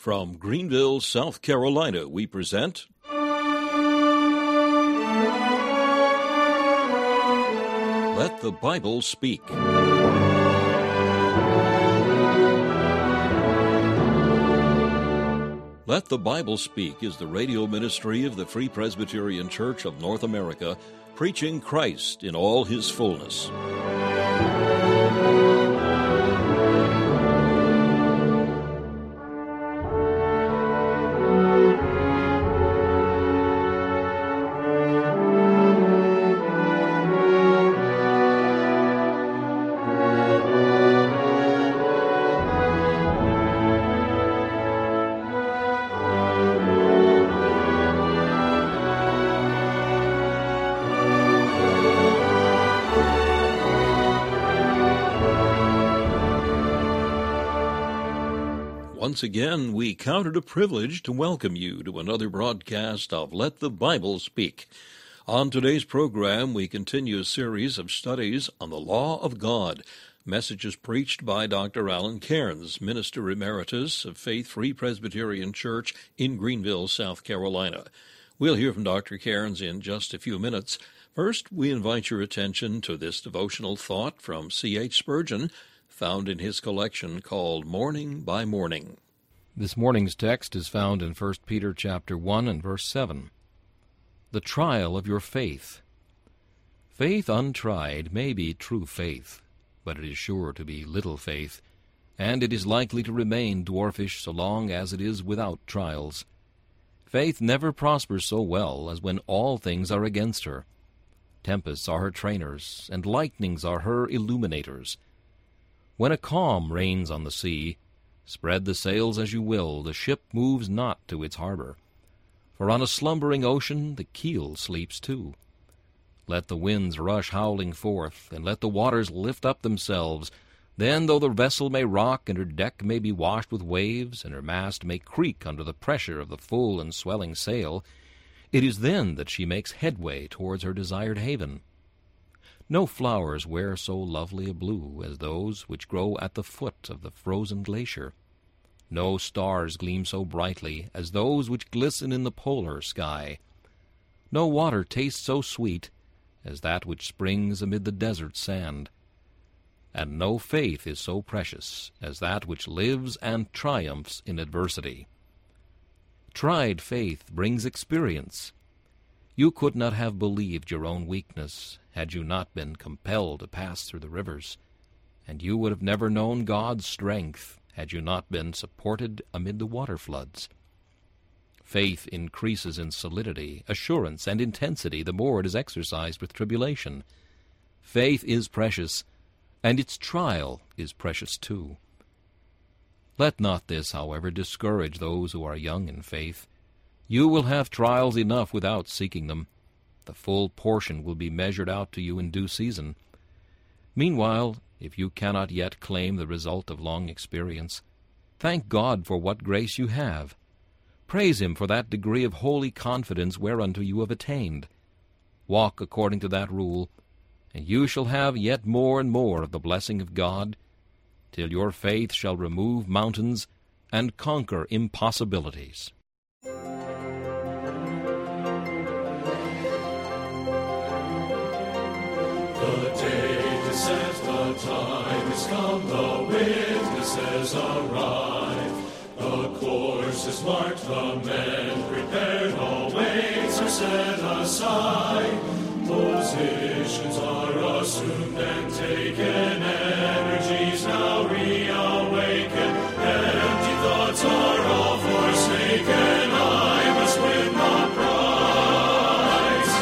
From Greenville, South Carolina, we present Let the Bible Speak. Let the Bible Speak is the radio ministry of the Free Presbyterian Church of North America, preaching Christ in all His fullness. Once again, we count it a privilege to welcome you to another broadcast of Let the Bible Speak. On today's program, we continue a series of studies on the law of God, messages preached by Dr. Alan Cairns, Minister Emeritus of Faith Free Presbyterian Church in Greenville, South Carolina. We'll hear from Dr. Cairns in just a few minutes. First, we invite your attention to this devotional thought from C.H. Spurgeon, found in his collection called Morning by Morning. This morning's text is found in 1 Peter chapter 1 and verse 7. The trial of your faith. Faith untried may be true faith, but it is sure to be little faith, and it is likely to remain dwarfish so long as it is without trials. Faith never prospers so well as when all things are against her. Tempests are her trainers, and lightnings are her illuminators. When a calm reigns on the sea, spread the sails as you will, the ship moves not to its harbor. For on a slumbering ocean the keel sleeps too. Let the winds rush howling forth, and let the waters lift up themselves. Then, though the vessel may rock, and her deck may be washed with waves, and her mast may creak under the pressure of the full and swelling sail, it is then that she makes headway towards her desired haven. No flowers wear so lovely a blue as those which grow at the foot of the frozen glacier. No stars gleam so brightly as those which glisten in the polar sky. No water tastes so sweet as that which springs amid the desert sand. And no faith is so precious as that which lives and triumphs in adversity. Tried faith brings experience. You could not have believed your own weakness had you not been compelled to pass through the rivers, and you would have never known God's strength had you not been supported amid the water floods. Faith increases in solidity, assurance, and intensity the more it is exercised with tribulation. Faith is precious, and its trial is precious too. Let not this, however, discourage those who are young in faith. You will have trials enough without seeking them. The full portion will be measured out to you in due season. Meanwhile, if you cannot yet claim the result of long experience, thank God for what grace you have. Praise Him for that degree of holy confidence whereunto you have attained. Walk according to that rule, and you shall have yet more and more of the blessing of God, till your faith shall remove mountains and conquer impossibilities. The date is set, the time is come, the witnesses arrive. The course is marked, the men prepared, all weights are set aside. Positions are assumed and taken, energies now reawaken. Empty thoughts are all forsaken, I must win the prize.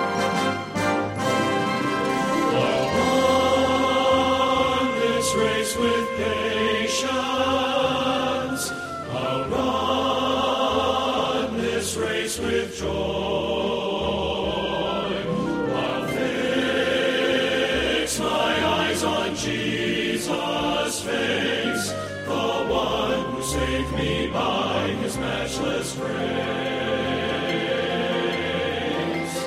I'll run this race with patience, I'll run this race with joy. Jesus' face, the one who saved me by His matchless grace.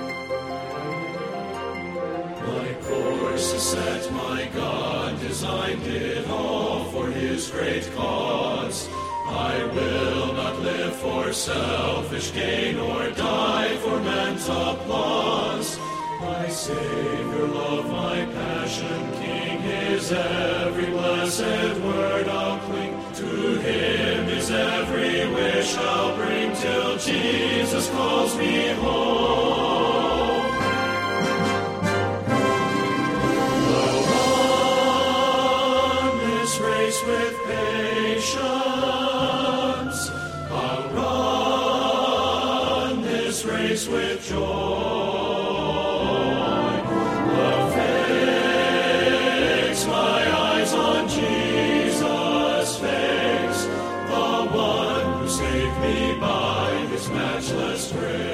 My course is set, my God designed it all for His great cause. I will for selfish gain or die for men's applause. My Savior, love, my passion, King, His every blessed word I'll cling. To Him His every wish I'll bring, till Jesus calls me home. I'll run this race with patience. I'll run this race with joy. Matchless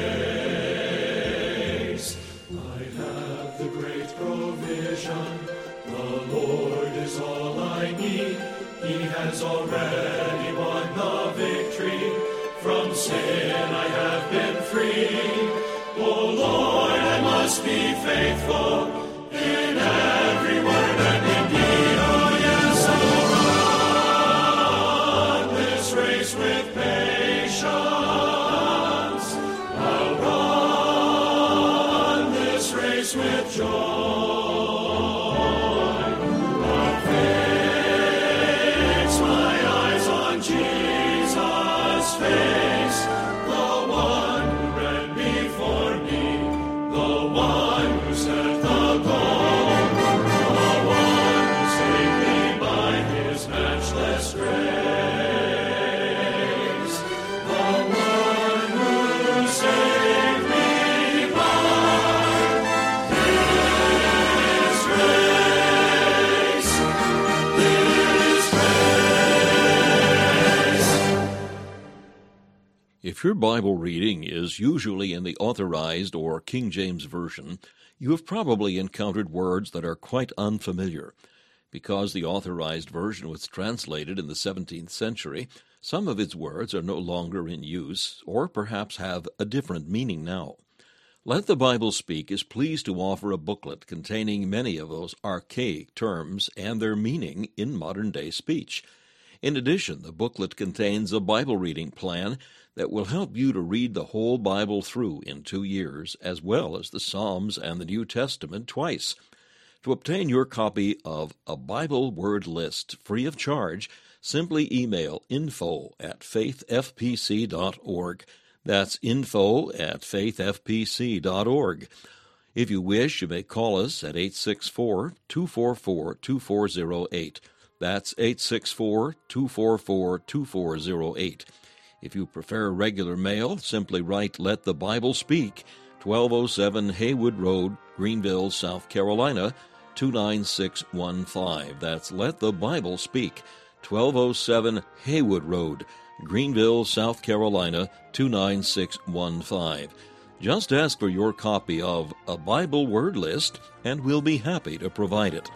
grace, I have the great provision. The Lord is all I need. He has already won the victory. From sin I have been free. Oh Lord, I must be faithful in every word and in deed. Oh yes, I'll run this race with patience. With joy, I'll fix my eyes on Jesus' face, the one who ran before me, the one who set the goal, the one who saved me by His matchless grace, the one who saved me by If your Bible reading is usually in the Authorized or King James Version, you have probably encountered words that are quite unfamiliar. Because the Authorized Version was translated in the 17th century, some of its words are no longer in use, or perhaps have a different meaning now. Let the Bible Speak is pleased to offer a booklet containing many of those archaic terms and their meaning in modern-day speech. In addition, the booklet contains a Bible reading plan that will help you to read the whole Bible through in 2 years, as well as the Psalms and the New Testament twice. To obtain your copy of A Bible Word List free of charge, simply email info@faithfpc.org. That's info@faithfpc.org. If you wish, you may call us at 864-244-2408. That's 864-244-2408. If you prefer regular mail, simply write Let the Bible Speak, 1207 Haywood Road, Greenville, South Carolina, 29615. That's Let the Bible Speak, 1207 Haywood Road, Greenville, South Carolina, 29615. Just ask for your copy of A Bible Word List, and we'll be happy to provide it.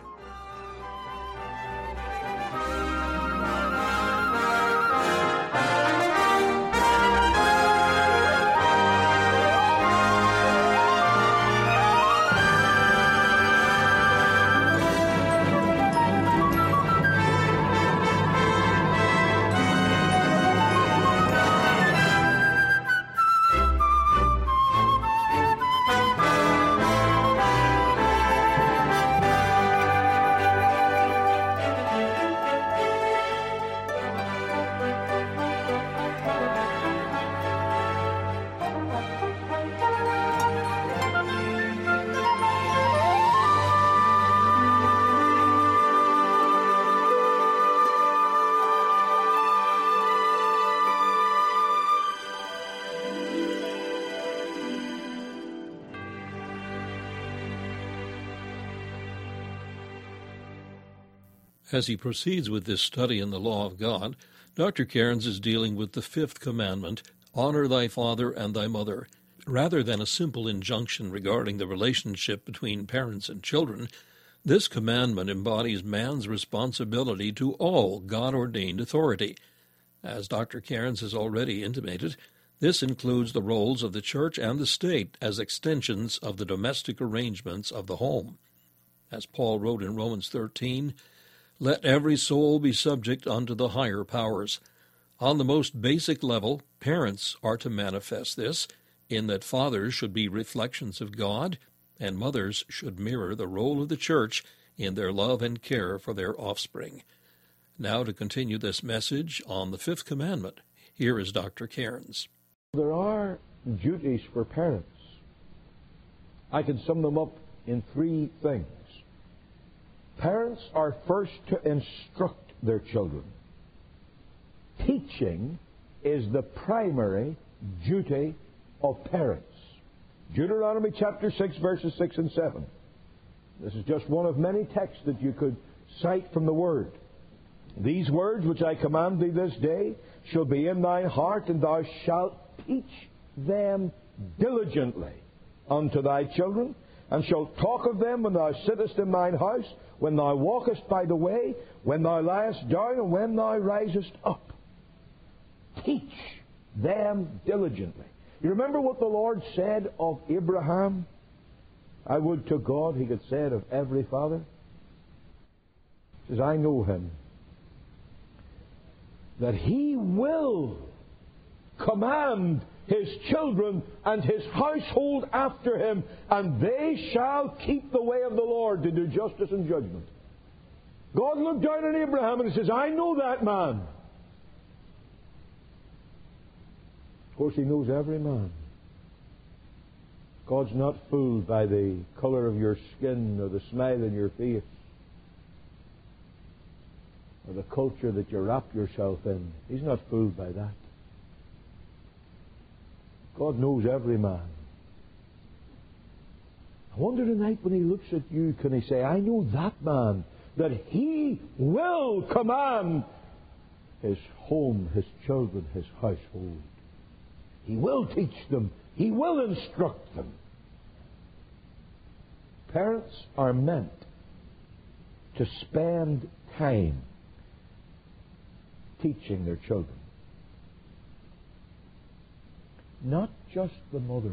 As he proceeds with this study in the law of God, Dr. Cairns is dealing with the fifth commandment, honor thy father and thy mother. Rather than a simple injunction regarding the relationship between parents and children, this commandment embodies man's responsibility to all God-ordained authority. As Dr. Cairns has already intimated, this includes the roles of the church and the state as extensions of the domestic arrangements of the home. As Paul wrote in Romans 13, "Let every soul be subject unto the higher powers." On the most basic level, parents are to manifest this, in that fathers should be reflections of God, and mothers should mirror the role of the church in their love and care for their offspring. Now to continue this message on the fifth commandment, here is Dr. Cairns. There are duties for parents. I can sum them up in three things. Parents are first to instruct their children. Teaching is the primary duty of parents. Deuteronomy chapter 6, verses 6 and 7. This is just one of many texts that you could cite from the Word. These words which I command thee this day shall be in thine heart, and thou shalt teach them diligently unto thy children, and shalt talk of them when thou sittest in thine house, when thou walkest by the way, when thou liest down, and when thou risest up. Teach them diligently. You remember what the Lord said of Abraham? I would to God he could say it of every father. He says, I know him, that he will command his children and his household after him, and they shall keep the way of the Lord to do justice and judgment. God looked down on Abraham and he says, I know that man. Of course, he knows every man. God's not fooled by the color of your skin or the smile in your face or the culture that you wrap yourself in. He's not fooled by that. God knows every man. I wonder tonight when he looks at you, can he say, I know that man, that he will command his home, his children, his household. He will teach them. He will instruct them. Parents are meant to spend time teaching their children. Not just the mothers.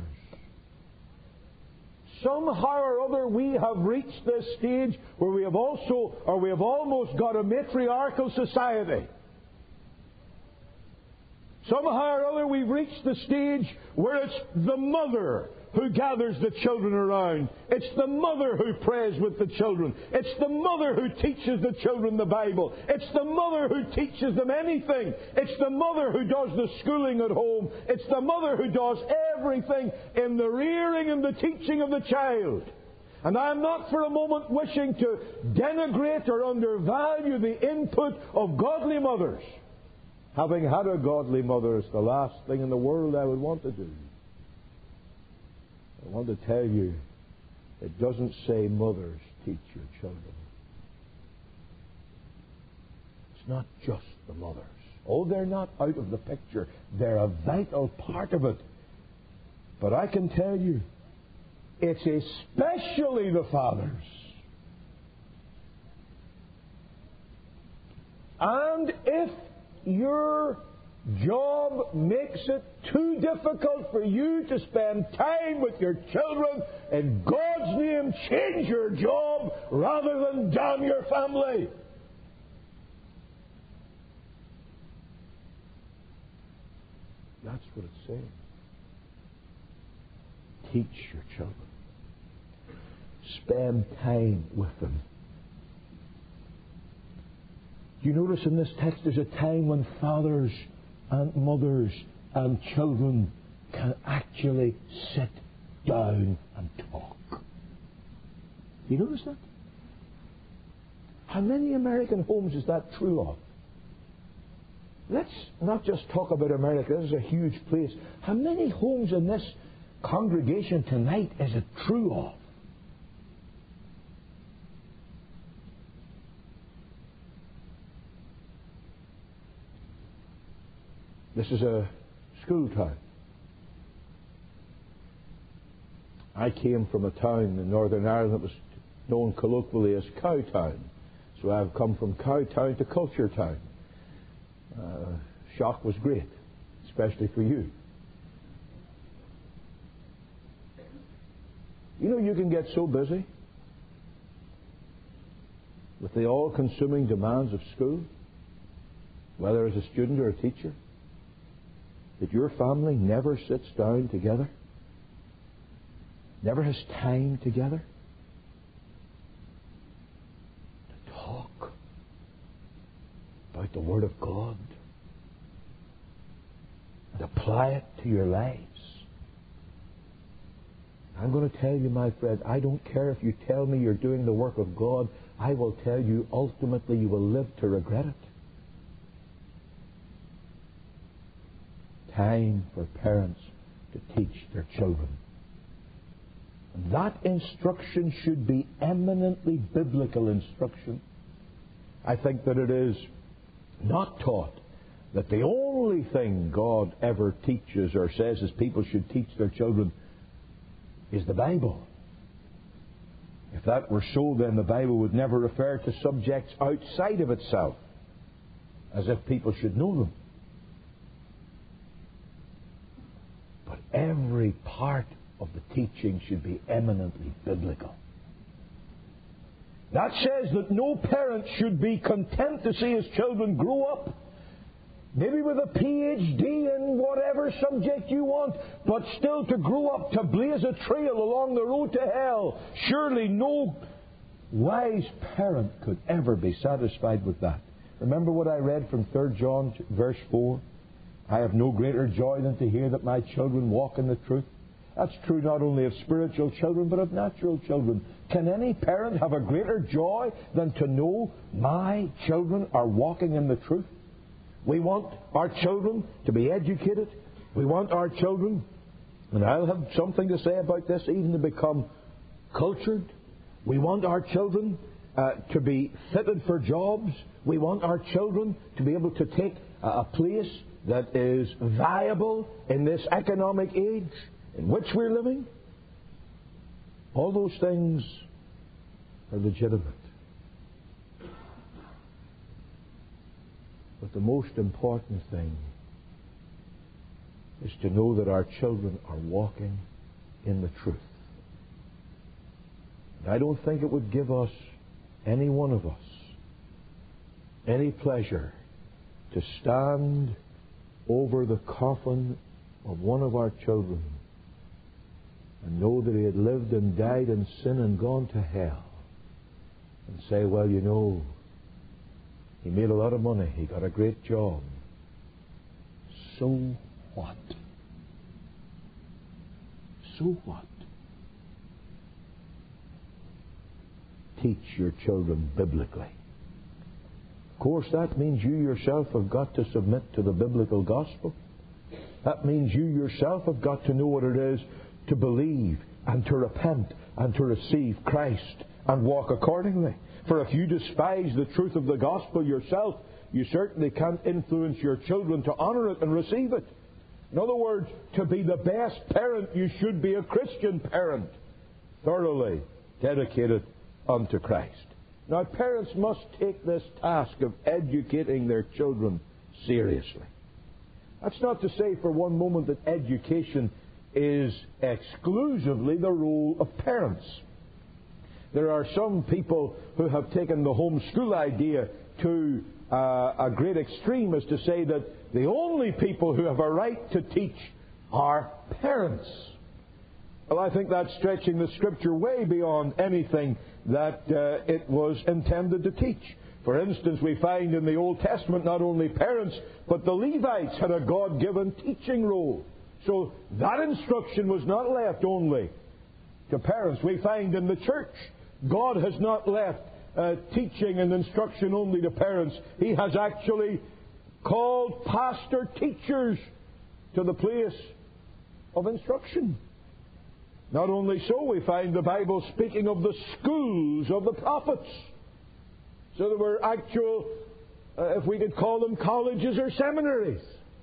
Somehow or other we have reached this stage where we have almost got a matriarchal society. Somehow or other we've reached the stage where it's the mother who gathers the children around. It's the mother who prays with the children. It's the mother who teaches the children the Bible. It's the mother who teaches them anything. It's the mother who does the schooling at home. It's the mother who does everything in the rearing and the teaching of the child. And I'm not for a moment wishing to denigrate or undervalue the input of godly mothers. Having had a godly mother is the last thing in the world I would want to do. I want to tell you, it doesn't say mothers teach your children. It's not just the mothers. Oh, they're not out of the picture. They're a vital part of it. But I can tell you, it's especially the fathers. And if your job makes it too difficult for you to spend time with your children, in God's name, change your job rather than damn your family. That's what it's saying. Teach your children. Spend time with them. You notice in this text there's a time when fathers and mothers and children can actually sit down and talk. Do you notice that? How many American homes is that true of? Let's not just talk about America. This is a huge place. How many homes in this congregation tonight is it true of? This is a school town. I came from a town in Northern Ireland that was known colloquially as Cowtown. So I've come from Cowtown to Culture Town. Shock was great, especially for you. You know, you can get so busy with the all-consuming demands of school whether as a student or a teacher, that your family never sits down together, never has time together to talk about the Word of God and apply it to your lives? I'm going to tell you, my friend, I don't care if you tell me you're doing the work of God. I will tell you, ultimately, you will live to regret it. Time for parents to teach their children. And that instruction should be eminently biblical instruction. I think that it is not taught that the only thing God ever teaches or says is people should teach their children is the Bible. If that were so, then the Bible would never refer to subjects outside of itself, as if people should know them. But every part of the teaching should be eminently biblical. That says that no parent should be content to see his children grow up, maybe with a PhD in whatever subject you want, but still to grow up to blaze a trail along the road to hell. Surely no wise parent could ever be satisfied with that. Remember what I read from 3 John verse 4? I have no greater joy than to hear that my children walk in the truth. That's true not only of spiritual children, but of natural children. Can any parent have a greater joy than to know my children are walking in the truth? We want our children to be educated. We want our children, and I'll have something to say about this, even to become cultured. We want our children to be fitted for jobs. We want our children to be able to take a place that is viable in this economic age in which we're living. All those things are legitimate. But the most important thing is to know that our children are walking in the truth. And I don't think it would give us, any one of us, any pleasure to stand over the coffin of one of our children and know that he had lived and died in sin and gone to hell, and say, well, you know, he made a lot of money, he got a great job. So what? So what? Teach your children biblically. Of course, that means you yourself have got to submit to the biblical gospel. That means you yourself have got to know what it is to believe and to repent and to receive Christ and walk accordingly. For if you despise the truth of the gospel yourself, you certainly can't influence your children to honor it and receive it. In other words, to be the best parent, you should be a Christian parent, thoroughly dedicated unto Christ. Now, parents must take this task of educating their children seriously. That's not to say for one moment that education is exclusively the role of parents. There are some people who have taken the homeschool idea to a great extreme, as to say that the only people who have a right to teach are parents. Well, I think that's stretching the Scripture way beyond anything that it was intended to teach. For instance, we find in the Old Testament not only parents, but the Levites had a God-given teaching role. So that instruction was not left only to parents. We find in the church, God has not left teaching and instruction only to parents. He has actually called pastor teachers to the place of instruction. Not only so, we find the Bible speaking of the schools of the prophets. So there were actual, if we could call them colleges or seminaries.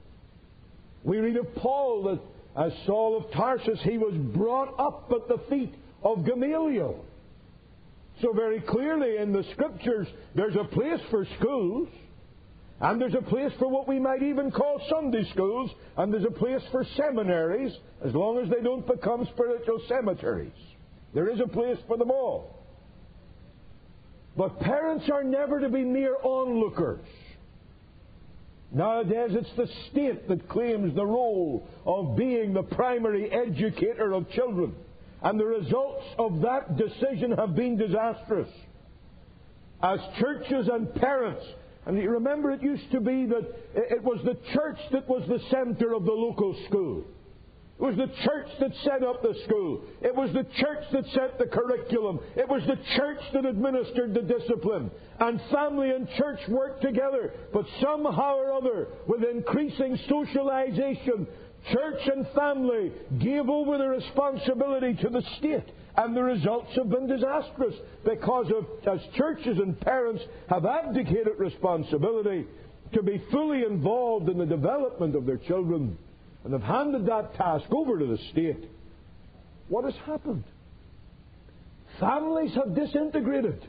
We read of Paul that as Saul of Tarsus, he was brought up at the feet of Gamaliel. So very clearly in the Scriptures, there's a place for schools, and there's a place for what we might even call Sunday schools, and there's a place for seminaries, as long as they don't become spiritual cemeteries. There is a place for them all. But parents are never to be mere onlookers. Nowadays it's the state that claims the role of being the primary educator of children. And the results of that decision have been disastrous. As churches and parents, and you remember it used to be that it was the church that was the center of the local school. It was the church that set up the school. It was the church that set the curriculum. It was the church that administered the discipline. And family and church worked together. But somehow or other, with increasing socialization, church and family gave over the responsibility to the state. And the results have been disastrous because as churches and parents have abdicated responsibility to be fully involved in the development of their children, and have handed that task over to the state, what has happened? Families have disintegrated.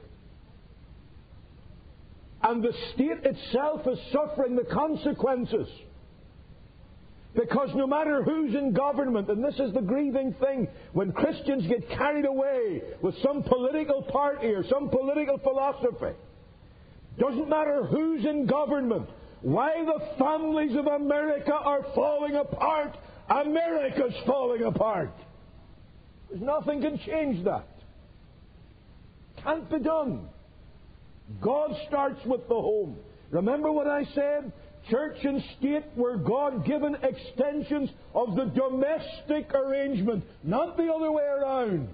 And the state itself is suffering the consequences. Because no matter who's in government, and this is the grieving thing, when Christians get carried away with some political party or some political philosophy, doesn't matter who's in government, why the families of America are falling apart, America's falling apart. There's nothing can change that. Can't be done. God starts with the home. Remember what I said? Church and state were God-given extensions of the domestic arrangement, not the other way around.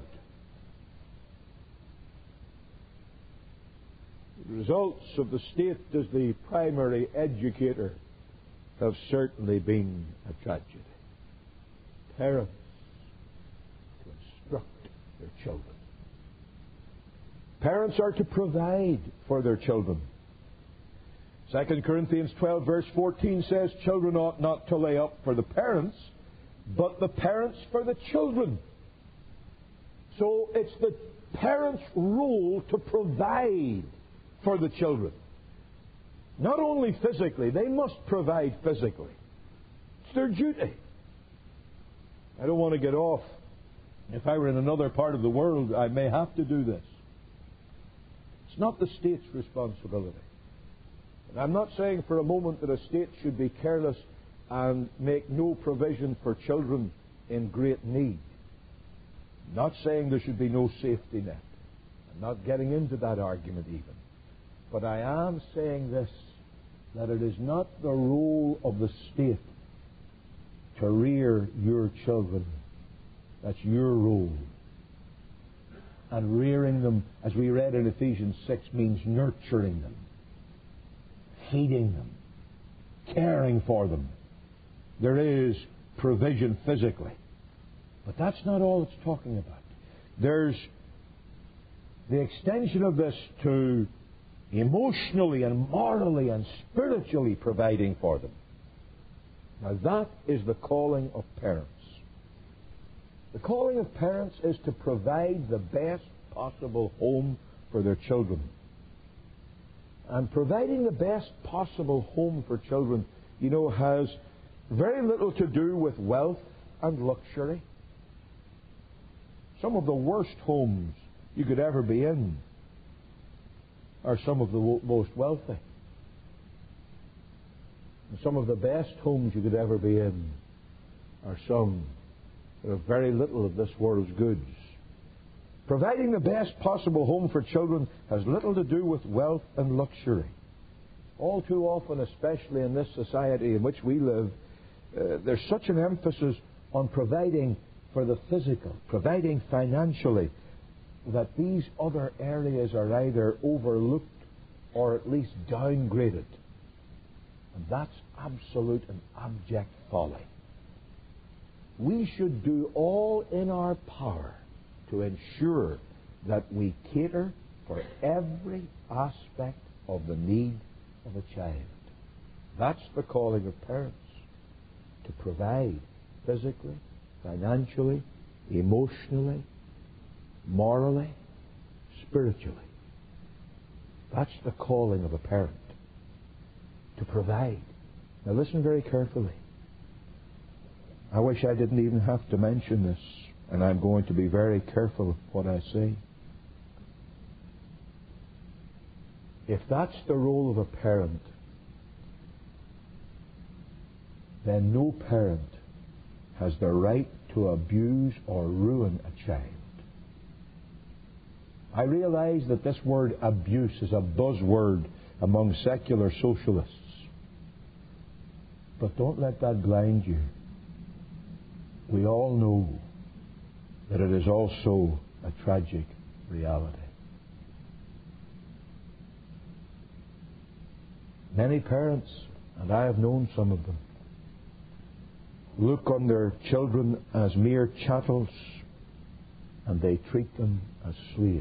The results of the state as the primary educator have certainly been a tragedy. Parents to instruct their children. Parents are to provide for their children. 2 Corinthians 12 verse 14 says, children ought not to lay up for the parents, but the parents for the children. So it's the parents' role to provide for the children. Not only physically, they must provide physically. It's their duty. I don't want to get off. If I were in another part of the world, I may have to do this. It's not the state's responsibility. And I'm not saying for a moment that a state should be careless and make no provision for children in great need. I'm not saying there should be no safety net. I'm not getting into that argument even. But I am saying this, that it is not the role of the state to rear your children. That's your role. And rearing them, as we read in Ephesians 6, means nurturing them, feeding them, caring for them. There is provision physically. But that's not all it's talking about. There's the extension of this to emotionally and morally and spiritually providing for them. Now that is the calling of parents. The calling of parents is to provide the best possible home for their children. And providing the best possible home for children, has very little to do with wealth and luxury. Some of the worst homes you could ever be in are some of the most wealthy. And some of the best homes you could ever be in are some that have very little of this world's goods. Providing the best possible home for children has little to do with wealth and luxury. All too often, especially in this society in which we live, there's such an emphasis on providing for the physical, providing financially, that these other areas are either overlooked or at least downgraded. And that's absolute and abject folly. We should do all in our power to ensure that we cater for every aspect of the need of a child. That's the calling of parents, to provide physically, financially, emotionally, morally, spiritually. That's the calling of a parent, to provide. Now listen very carefully. I wish I didn't even have to mention this, and I'm going to be very careful of what I say. If that's the role of a parent, then no parent has the right to abuse or ruin a child. I realize that this word abuse is a buzzword among secular socialists. But don't let that blind you. We all know that it is also a tragic reality. Many parents, and I have known some of them, look on their children as mere chattels, and they treat them as slaves.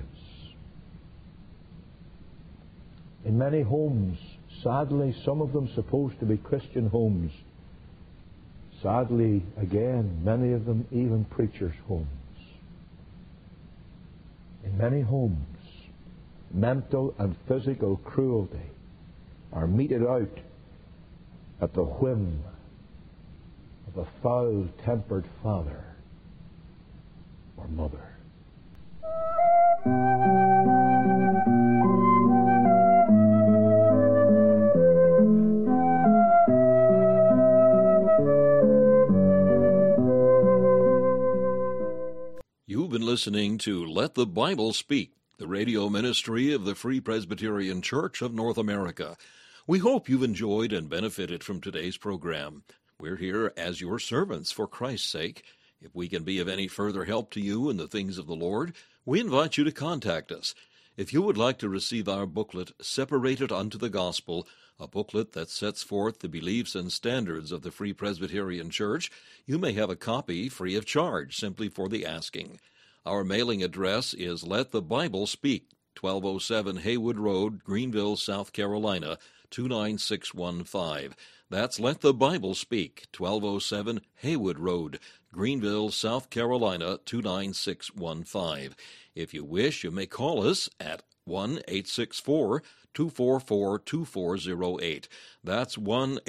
In many homes, sadly, some of them supposed to be Christian homes, sadly, again, many of them even preachers' homes. In many homes, mental and physical cruelty are meted out at the whim of a foul-tempered father or mother. You've been listening to Let the Bible Speak, the radio ministry of the Free Presbyterian Church of North America. We hope you've enjoyed and benefited from today's program. We're here as your servants for Christ's sake. If we can be of any further help to you in the things of the Lord, we invite you to contact us. If you would like to receive our booklet, Separated Unto the Gospel, a booklet that sets forth the beliefs and standards of the Free Presbyterian Church, you may have a copy free of charge, simply for the asking. Our mailing address is Let the Bible Speak, 1207 Haywood Road, Greenville, South Carolina, 29615. That's Let the Bible Speak, 1207 Haywood Road, Greenville, South Carolina, 29615. If you wish, you may call us at 1-864-244-2408. That's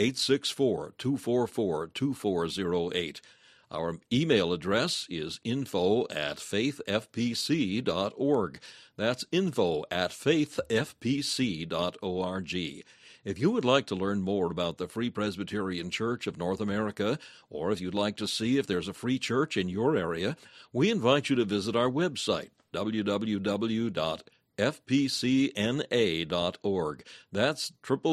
1-864-244-2408. Our email address is info@faithfpc.org. That's info@faithfpc.org. If you would like to learn more about the Free Presbyterian Church of North America, or if you'd like to see if there's a free church in your area, we invite you to visit our website, www.fpcna.org. That's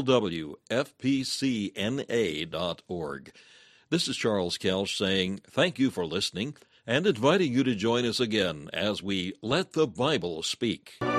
www.fpcna.org. This is Charles Kelch saying thank you for listening and inviting you to join us again as we Let the Bible Speak.